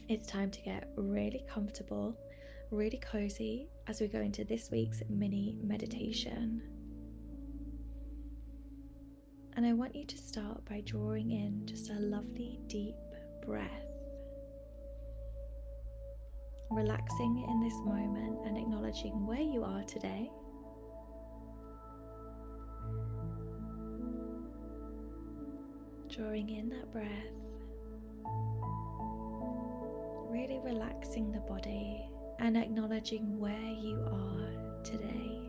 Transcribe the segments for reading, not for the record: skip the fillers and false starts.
It's time to get really comfortable, really cozy as we go into this week's mini meditation. And I want you to start by drawing in just a lovely deep breath. Relaxing in this moment and acknowledging where you are today. Drawing in that breath. Really relaxing the body and acknowledging where you are today.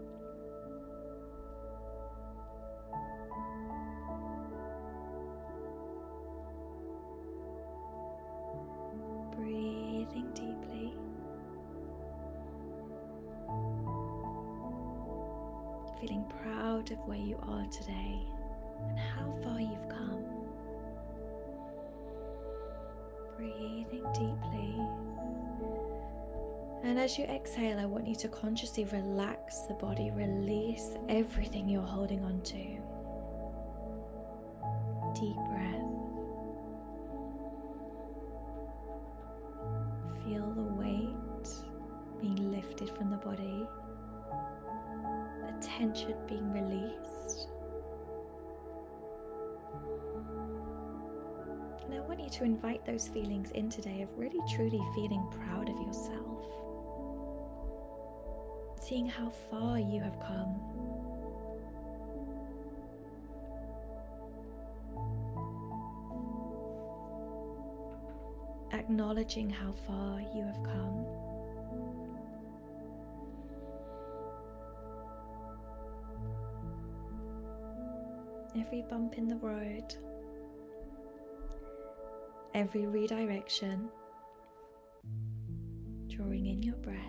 Breathing deeply. Feeling proud of where you are today and how far you've come. Breathing deeply. And as you exhale, I want you to consciously relax the body, release everything you're holding on to. Deep breath. Feel the weight being lifted from the body, the tension being released. And I want you to invite those feelings in today of really truly feeling proud of yourself. Seeing how far you have come. Acknowledging how far you have come. Every bump in the road, every redirection, drawing in your breath,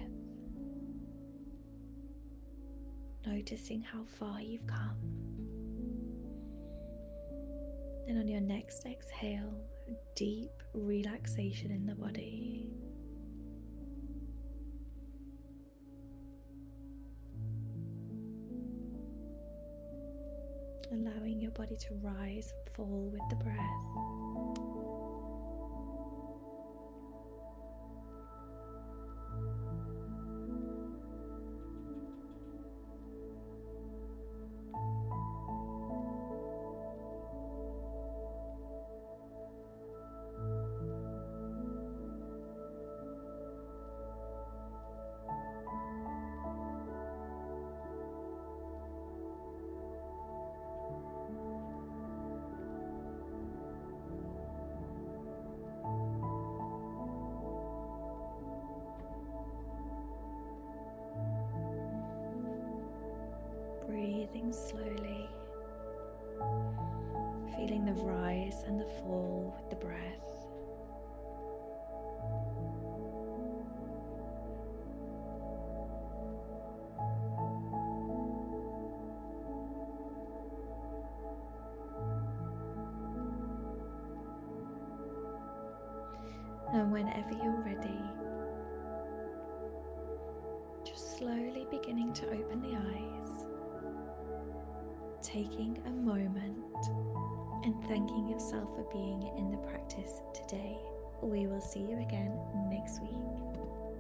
noticing how far you've come. Then on your next exhale, deep relaxation in the body. Allowing your body to rise and fall with the breath. Breathing slowly, feeling the rise and the fall with the breath. And whenever you're ready, just slowly beginning to open the eyes, taking a moment and thanking yourself for being in the practice today. We will see you again next week.